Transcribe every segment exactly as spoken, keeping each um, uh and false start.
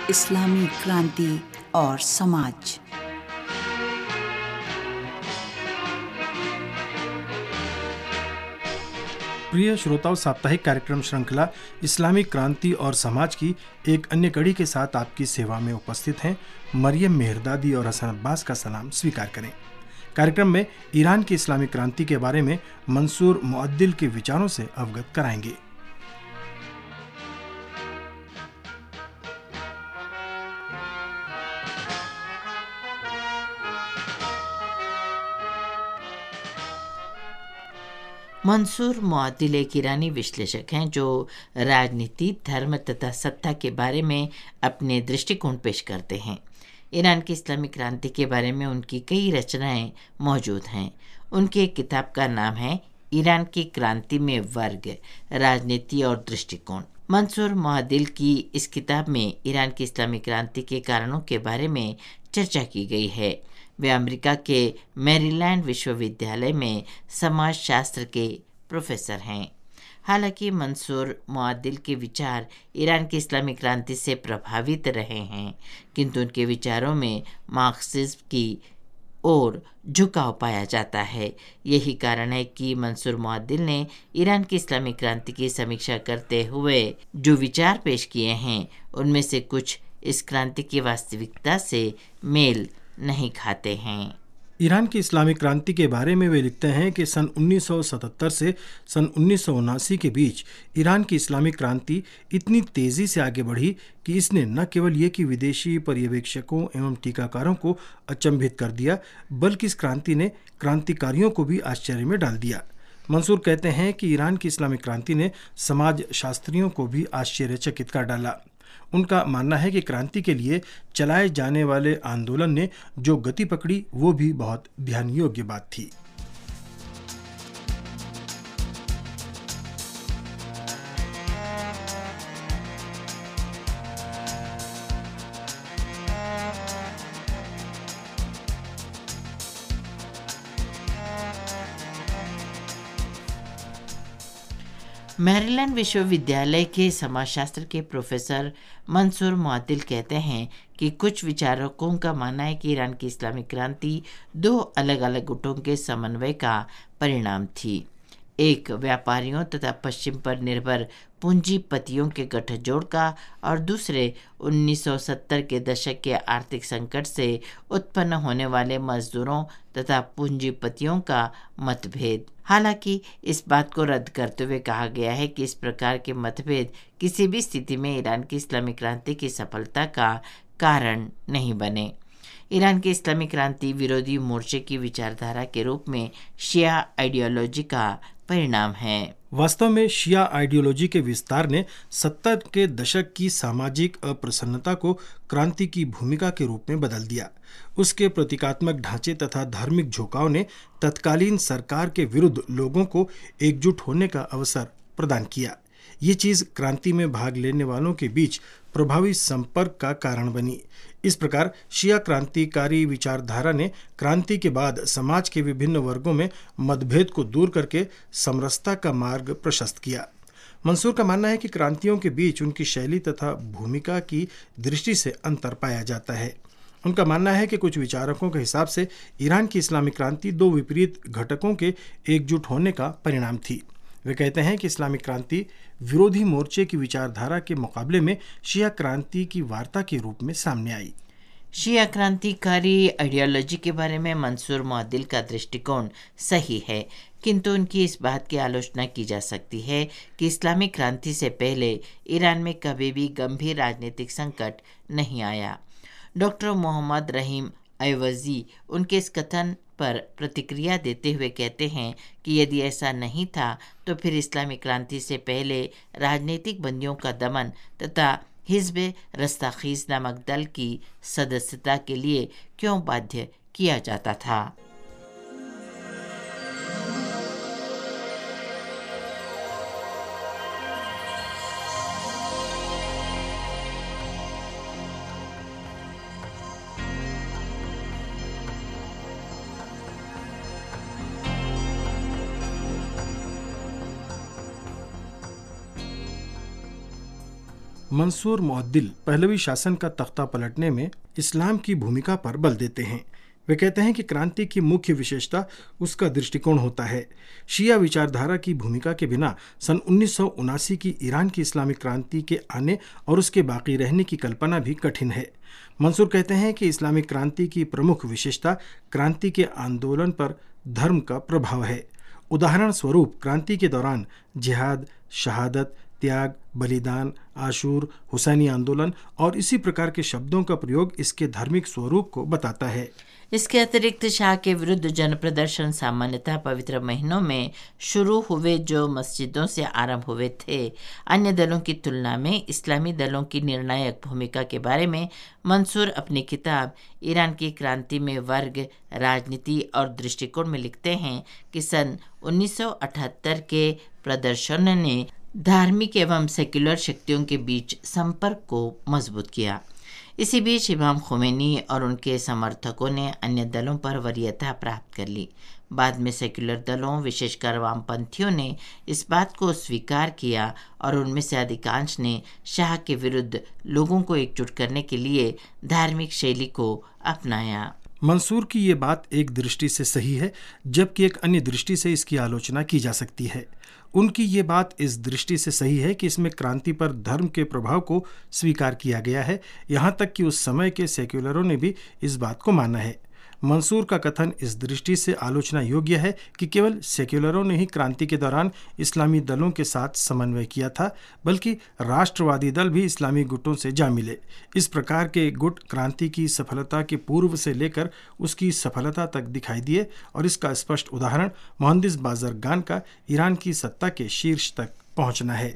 इस्लामी क्रांति और समाज। प्रिय श्रोताओं, साप्ताहिक कार्यक्रम श्रृंखला इस्लामिक क्रांति और समाज की एक अन्य कड़ी के साथ आपकी सेवा में उपस्थित हैं मरियम मेहरदादी और हसन अब्बास का सलाम स्वीकार करें। कार्यक्रम में ईरान की इस्लामिक क्रांति के बारे में मंसूर मुअद्दिल के विचारों से अवगत कराएंगे। मंसूर मुअद्दिल एक ईरानी विश्लेषक हैं जो राजनीति, धर्म तथा सत्ता के बारे में अपने दृष्टिकोण पेश करते हैं। ईरान की इस्लामिक क्रांति के बारे में उनकी कई रचनाएं मौजूद हैं। उनकी एक किताब का नाम है ईरान की क्रांति में वर्ग, राजनीति और दृष्टिकोण। मंसूर मुअद्दिल की इस किताब में ईरान की इस्लामिक क्रांति के कारणों के बारे में चर्चा की गई है। वे अमेरिका के मैरीलैंड विश्वविद्यालय में समाजशास्त्र के प्रोफेसर हैं। हालांकि मंसूर मुअद्दिल के विचार ईरान की इस्लामिक क्रांति से प्रभावित रहे हैं, किंतु उनके विचारों में मार्क्सिज्म की ओर झुकाव पाया जाता है। यही कारण है कि मंसूर मुअद्दिल ने ईरान की इस्लामिक क्रांति की समीक्षा करते हुए जो विचार पेश किए हैं, उनमें से कुछ इस क्रांति की वास्तविकता से मेल नहीं खाते हैं। ईरान की इस्लामिक क्रांति के बारे में वे लिखते हैं कि सन उन्नीस सौ सतहत्तर से सन उन्नीस सौ उनासी के बीच ईरान की इस्लामिक क्रांति इतनी तेज़ी से आगे बढ़ी कि इसने न केवल ये कि विदेशी पर्यवेक्षकों एवं टीकाकारों को अचंभित कर दिया, बल्कि इस क्रांति ने क्रांतिकारियों को भी आश्चर्य में डाल दिया। मंसूर कहते हैं कि ईरान की इस्लामिक क्रांति ने समाज शास्त्रियों को भी आश्चर्यचकित कर डाला। उनका मानना है कि क्रांति के लिए चलाए जाने वाले आंदोलन ने जो गति पकड़ी वो भी बहुत ध्यान योग्य बात थी। मैरीलैंड विश्वविद्यालय के समाजशास्त्र के प्रोफेसर मंसूर मुअद्दिल कहते हैं कि कुछ विचारकों का मानना है कि ईरान की इस्लामिक क्रांति दो अलग अलग गुटों के समन्वय का परिणाम थी। एक व्यापारियों तथा पश्चिम पर निर्भर पूंजीपतियों के गठजोड़ का और दूसरे उन्नीस सौ सत्तर के दशक के आर्थिक संकट से उत्पन्न होने वाले मजदूरों तथा पूंजीपतियों का मतभेद। हालांकि इस बात को रद्द करते हुए कहा गया है कि इस प्रकार के मतभेद किसी भी स्थिति में ईरान की इस्लामिक क्रांति की सफलता का कारण नहीं बने। ईरान की इस्लामिक क्रांति विरोधी मोर्चे की विचारधारा के रूप में शिया आइडियोलॉजी का परिणाम है। वास्तव में शिया आइडियोलॉजी के विस्तार ने सत्तर के दशक की सामाजिक अप्रसन्नता को क्रांति की भूमिका के रूप में बदल दिया। उसके प्रतीकात्मक ढांचे तथा धार्मिक झुकाव ने तत्कालीन सरकार के विरुद्ध लोगों को एकजुट होने का अवसर प्रदान किया। ये चीज़ क्रांति में भाग लेने वालों के बीच प्रभावी संपर्क का कारण बनी। इस प्रकार शिया क्रांतिकारी विचारधारा ने क्रांति के बाद समाज के विभिन्न वर्गों में मतभेद को दूर करके समरसता का मार्ग प्रशस्त किया। मंसूर का मानना है कि क्रांतियों के बीच उनकी शैली तथा भूमिका की दृष्टि से अंतर पाया जाता है। उनका मानना है कि कुछ विचारकों के हिसाब से ईरान की इस्लामिक क्रांति दो विपरीत घटकों के एकजुट होने का परिणाम थी। वे कहते हैं कि इस्लामिक क्रांति विरोधी मोर्चे की विचारधारा के मुकाबले में शिया क्रांति की वार्ता के रूप में सामने आई। शिया क्रांतिकारी आइडियोलॉजी के बारे में मंसूर मुअद्दिल का दृष्टिकोण सही है, किंतु उनकी इस बात की आलोचना की जा सकती है कि इस्लामिक क्रांति से पहले ईरान में कभी भी गंभीर राजनीतिक संकट नहीं आया। डॉक्टर मोहम्मद रहीम अयवजी उनके इस कथन पर प्रतिक्रिया देते हुए कहते हैं कि यदि ऐसा नहीं था तो फिर इस्लामिक क्रांति से पहले राजनीतिक बंदियों का दमन तथा हिज़्ब रस्ताखीज़ नामक दल की सदस्यता के लिए क्यों बाध्य किया जाता था। मंसूर मुअद्दिल पहलवी शासन का तख्ता पलटने में इस्लाम की भूमिका पर बल देते हैं। वे कहते हैं कि क्रांति की मुख्य विशेषता उसका दृष्टिकोण होता है। शिया विचारधारा की भूमिका के बिना सन उन्नीस सौ उनासी की ईरान की इस्लामिक क्रांति के आने और उसके बाकी रहने की कल्पना भी कठिन है। मंसूर कहते हैं कि इस्लामिक क्रांति की प्रमुख विशेषता क्रांति के आंदोलन पर धर्म का प्रभाव है। उदाहरण स्वरूप क्रांति के दौरान जिहाद, शहादत, त्याग, बलिदान, आशूर, हुसैनी आंदोलन और इसी प्रकार के शब्दों का प्रयोग इसके धार्मिक स्वरूप को बताता है। इसके अतिरिक्त शाह के विरुद्ध जन प्रदर्शन सामान्यतः पवित्र महीनों में शुरू हुए जो मस्जिदों से आरंभ हुए थे। अन्य दलों की तुलना में इस्लामी दलों की निर्णायक भूमिका के बारे में मंसूर अपनी किताब ईरान की क्रांति में वर्ग, राजनीति और दृष्टिकोण में लिखते हैं कि सन उन्नीस सौ अठहत्तर के प्रदर्शन ने धार्मिक एवं सेक्युलर शक्तियों के बीच संपर्क को मजबूत किया। इसी बीच इमाम खोमेनी और उनके समर्थकों ने अन्य दलों पर वरीयता प्राप्त कर ली। बाद में सेक्युलर दलों, विशेषकर वामपंथियों ने इस बात को स्वीकार किया और उनमें से अधिकांश ने शाह के विरुद्ध लोगों को एकजुट करने के लिए धार्मिक शैली को अपनाया। मंसूर की ये बात एक दृष्टि से सही है, जबकि एक अन्य दृष्टि से इसकी आलोचना की जा सकती है। उनकी ये बात इस दृष्टि से सही है कि इसमें क्रांति पर धर्म के प्रभाव को स्वीकार किया गया है, यहाँ तक कि उस समय के सेक्युलरों ने भी इस बात को माना है। मंसूर का कथन इस दृष्टि से आलोचना योग्य है कि केवल सेक्युलरों ने ही क्रांति के दौरान इस्लामी दलों के साथ समन्वय किया था, बल्कि राष्ट्रवादी दल भी इस्लामी गुटों से जा मिले। इस प्रकार के गुट क्रांति की सफलता के पूर्व से लेकर उसकी सफलता तक दिखाई दिए और इसका स्पष्ट उदाहरण मोहंदिस बाज़रगान का ईरान की सत्ता के शीर्ष तक पहुंचना है।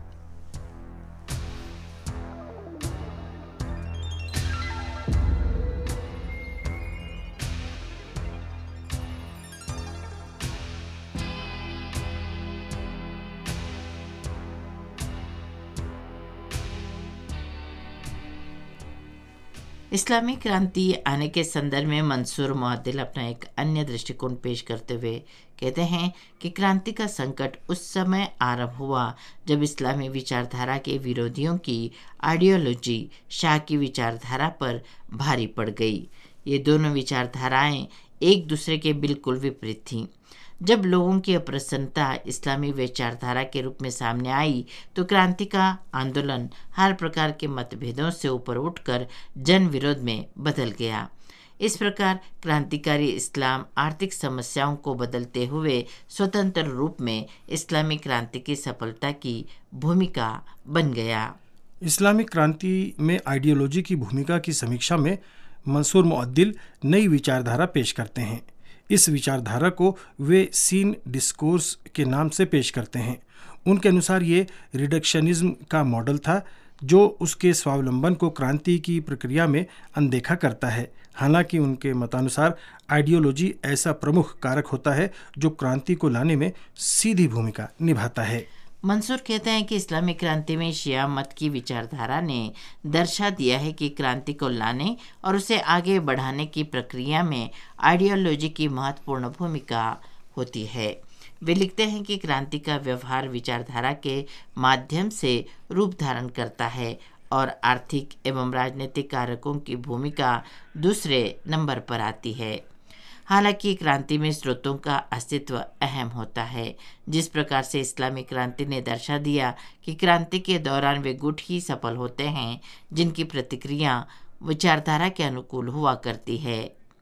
इस्लामी क्रांति आने के संदर्भ में मंसूर मुअद्दिल अपना एक अन्य दृष्टिकोण पेश करते हुए कहते हैं कि क्रांति का संकट उस समय आरंभ हुआ जब इस्लामी विचारधारा के विरोधियों की आइडियोलॉजी शाह की विचारधारा पर भारी पड़ गई। ये दोनों विचारधाराएं एक दूसरे के बिल्कुल विपरीत थीं। जब लोगों की अप्रसन्नता इस्लामी विचारधारा के रूप में सामने आई तो क्रांति का आंदोलन हर प्रकार के मतभेदों से ऊपर उठकर जन विरोध में बदल गया। इस प्रकार क्रांतिकारी इस्लाम आर्थिक समस्याओं को बदलते हुए स्वतंत्र रूप में इस्लामी क्रांति की सफलता की भूमिका बन गया। इस्लामिक क्रांति में आइडियोलॉजी की भूमिका की समीक्षा में मंसूर मुअद्दिल नई विचारधारा पेश करते हैं। इस विचारधारा को वे सीन डिस्कोर्स के नाम से पेश करते हैं। उनके अनुसार ये रिडक्शनिज्म का मॉडल था जो उसके स्वावलंबन को क्रांति की प्रक्रिया में अनदेखा करता है। हालांकि उनके मतानुसार आइडियोलॉजी ऐसा प्रमुख कारक होता है जो क्रांति को लाने में सीधी भूमिका निभाता है। मंसूर कहते हैं कि इस्लामिक क्रांति में शिया मत की विचारधारा ने दर्शा दिया है कि क्रांति को लाने और उसे आगे बढ़ाने की प्रक्रिया में आइडियोलॉजी की महत्वपूर्ण भूमिका होती है। वे लिखते हैं कि क्रांति का व्यवहार विचारधारा के माध्यम से रूप धारण करता है और आर्थिक एवं राजनीतिक कारकों की भूमिका दूसरे नंबर पर आती है। हालांकि क्रांति में स्रोतों का अस्तित्व अहम होता है। जिस प्रकार से इस्लामी क्रांति ने दर्शा दिया कि क्रांति के दौरान वे गुट ही सफल होते हैं जिनकी प्रतिक्रिया विचारधारा के अनुकूल हुआ करती है।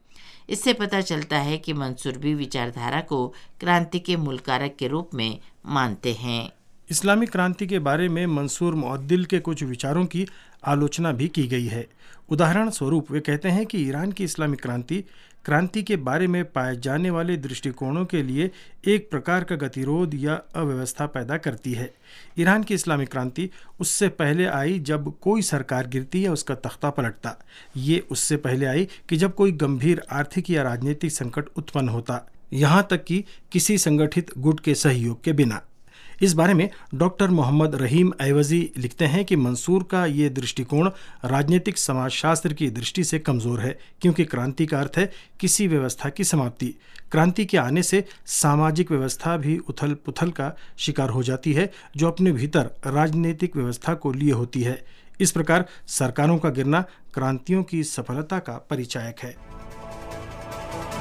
इससे पता चलता है कि मंसूर भी विचारधारा को क्रांति के मूल कारक के रूप में मानते हैं। इस्लामिक क्रांति के बारे में मंसूर मुअद्दिल के कुछ विचारों की आलोचना भी की गई है। उदाहरण स्वरूप वे कहते हैं कि ईरान की इस्लामिक क्रांति क्रांति के बारे में पाए जाने वाले दृष्टिकोणों के लिए एक प्रकार का गतिरोध या अव्यवस्था पैदा करती है। ईरान की इस्लामिक क्रांति उससे पहले आई जब कोई सरकार गिरती या उसका तख्ता पलटता। ये उससे पहले आई कि जब कोई गंभीर आर्थिक या राजनीतिक संकट उत्पन्न होता, यहाँ तक कि किसी संगठित गुट के सहयोग के बिना। इस बारे में डॉक्टर मोहम्मद रहीम ऐवजी लिखते हैं कि मंसूर का ये दृष्टिकोण राजनीतिक समाजशास्त्र की दृष्टि से कमजोर है, क्योंकि क्रांति का अर्थ है किसी व्यवस्था की समाप्ति। क्रांति के आने से सामाजिक व्यवस्था भी उथल पुथल का शिकार हो जाती है, जो अपने भीतर राजनीतिक व्यवस्था को लिए होती है। इस प्रकार सरकारों का गिरना क्रांतियों की सफलता का परिचायक है।